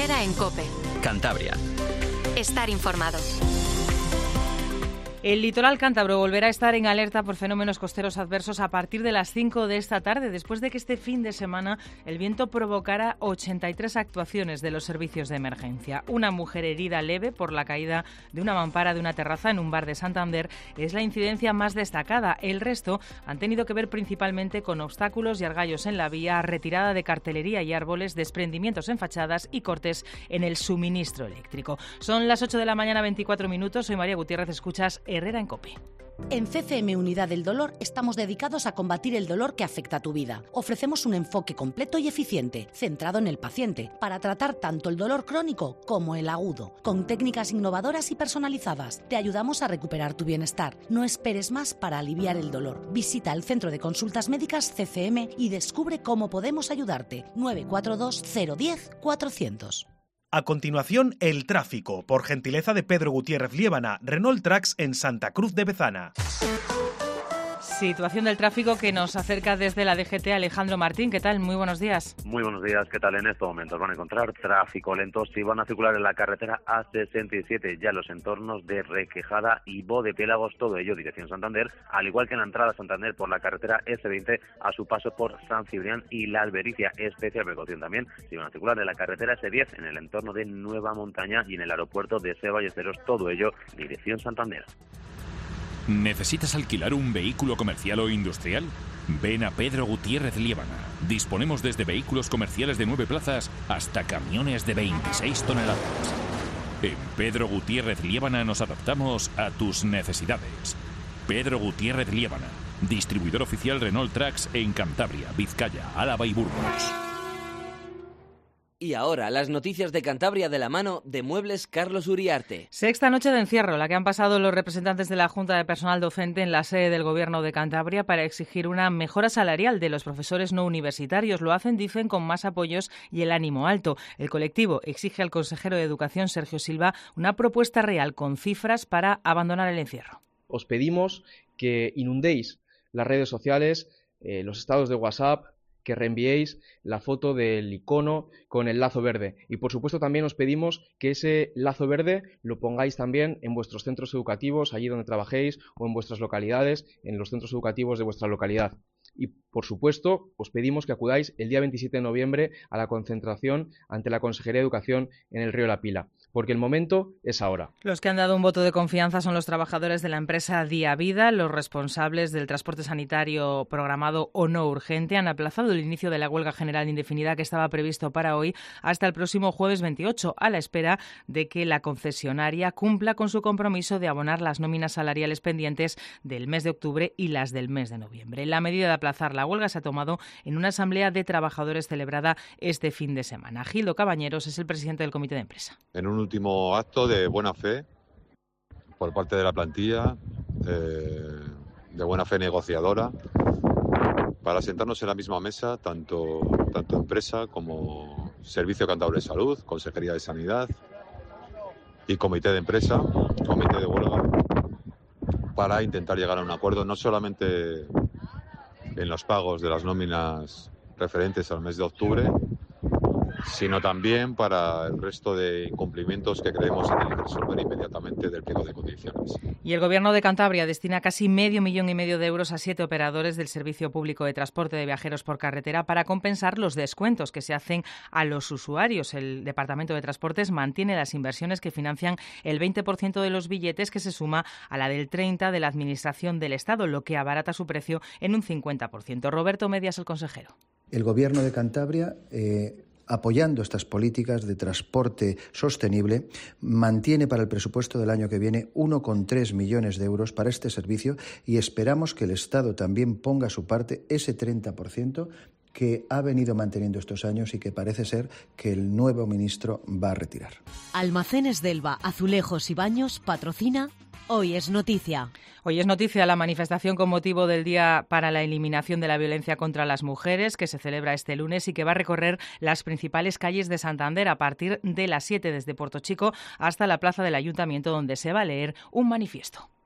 Herrera en COPE. Cantabria. Estar informado. El litoral cántabro volverá a estar en alerta por fenómenos costeros adversos a partir de las 5 de esta tarde, después de que este fin de semana el viento provocara 83 actuaciones de los servicios de emergencia. Una mujer herida leve por la caída de una mampara de una terraza en un bar de Santander es la incidencia más destacada. El resto han tenido que ver principalmente con obstáculos y argallos en la vía, retirada de cartelería y árboles, desprendimientos en fachadas y cortes en el suministro eléctrico. Son las 8 de la mañana, 24 minutos. Soy María Gutiérrez, escuchas Herrera en COPE. En CCM Unidad del Dolor estamos dedicados a combatir el dolor que afecta a tu vida. Ofrecemos un enfoque completo y eficiente, centrado en el paciente, para tratar tanto el dolor crónico como el agudo. Con técnicas innovadoras y personalizadas, te ayudamos a recuperar tu bienestar. No esperes más para aliviar el dolor. Visita el Centro de Consultas Médicas CCM y descubre cómo podemos ayudarte. 942 010 400. A continuación, el tráfico, por gentileza de Pedro Gutiérrez Liébana, Renault Trax en Santa Cruz de Bezana. Situación del tráfico que nos acerca desde la DGT Alejandro Martín. ¿Qué tal? Muy buenos días. Muy buenos días. ¿Qué tal? En estos momentos van a encontrar tráfico lento si van a circular en la carretera A67, ya los entornos de Requejada y Bodepiélagos, todo ello dirección Santander, al igual que en la entrada a Santander por la carretera S20 a su paso por San Cibrián y La Albericia. Especial precaución también si van a circular en la carretera S10 en el entorno de Nueva Montaña y en el aeropuerto de Seba Ballesteros, todo ello dirección Santander. ¿Necesitas alquilar un vehículo comercial o industrial? Ven a Pedro Gutiérrez Liébana. Disponemos desde vehículos comerciales de 9 plazas hasta camiones de 26 toneladas. En Pedro Gutiérrez Liébana nos adaptamos a tus necesidades. Pedro Gutiérrez Liébana, distribuidor oficial Renault Trax en Cantabria, Vizcaya, Álava y Burgos. Y ahora, las noticias de Cantabria de la mano de Muebles Carlos Uriarte. Sexta noche de encierro, la que han pasado los representantes de la Junta de Personal Docente en la sede del Gobierno de Cantabria para exigir una mejora salarial de los profesores no universitarios. Lo hacen, dicen, con más apoyos y el ánimo alto. El colectivo exige al consejero de Educación, Sergio Silva, una propuesta real con cifras para abandonar el encierro. Os pedimos que inundéis las redes sociales, los estados de WhatsApp, que reenviéis la foto del icono con el lazo verde. Y por supuesto también os pedimos que ese lazo verde lo pongáis también en vuestros centros educativos, allí donde trabajéis, o en vuestras localidades, en los centros educativos de vuestra localidad. Y por supuesto os pedimos que acudáis el día 27 de noviembre a la concentración ante la Consejería de Educación en el Río La Pila, porque el momento es ahora. Los que han dado un voto de confianza son los trabajadores de la empresa Día Vida. Los responsables del transporte sanitario programado o no urgente han aplazado el inicio de la huelga general indefinida que estaba previsto para hoy hasta el próximo jueves 28, a la espera de que la concesionaria cumpla con su compromiso de abonar las nóminas salariales pendientes del mes de octubre y las del mes de noviembre. La medida de aplazar la huelga se ha tomado en una asamblea de trabajadores celebrada este fin de semana. Gildo Cabañeros es el presidente del comité de empresa. En un último acto de buena fe por parte de la plantilla, de buena fe negociadora, para sentarnos en la misma mesa, tanto empresa como Servicio Cántabro de Salud, Consejería de Sanidad y Comité de Empresa, Comité de Huelga, para intentar llegar a un acuerdo no solamente en los pagos de las nóminas referentes al mes de octubre, sino también para el resto de incumplimientos que creemos que tienen que resolver inmediatamente del pliego de condiciones. Y el Gobierno de Cantabria destina casi 500,000 millones de euros a 7 operadores del Servicio Público de Transporte de Viajeros por Carretera para compensar los descuentos que se hacen a los usuarios. El Departamento de Transportes mantiene las inversiones que financian el 20% de los billetes, que se suma a la del 30% de la Administración del Estado, lo que abarata su precio en un 50%. Roberto Medias, el consejero. El Gobierno de Cantabria, apoyando estas políticas de transporte sostenible, mantiene para el presupuesto del año que viene 1,3 millones de euros para este servicio y esperamos que el Estado también ponga a su parte ese 30% que ha venido manteniendo estos años y que parece ser que el nuevo ministro va a retirar. Almacenes Delva, Azulejos y Baños patrocina Hoy es Noticia. Hoy es noticia la manifestación con motivo del Día para la Eliminación de la Violencia contra las Mujeres, que se celebra este lunes y que va a recorrer las principales calles de Santander a partir de las 7 desde Puerto Chico hasta la plaza del Ayuntamiento, donde se va a leer un manifiesto.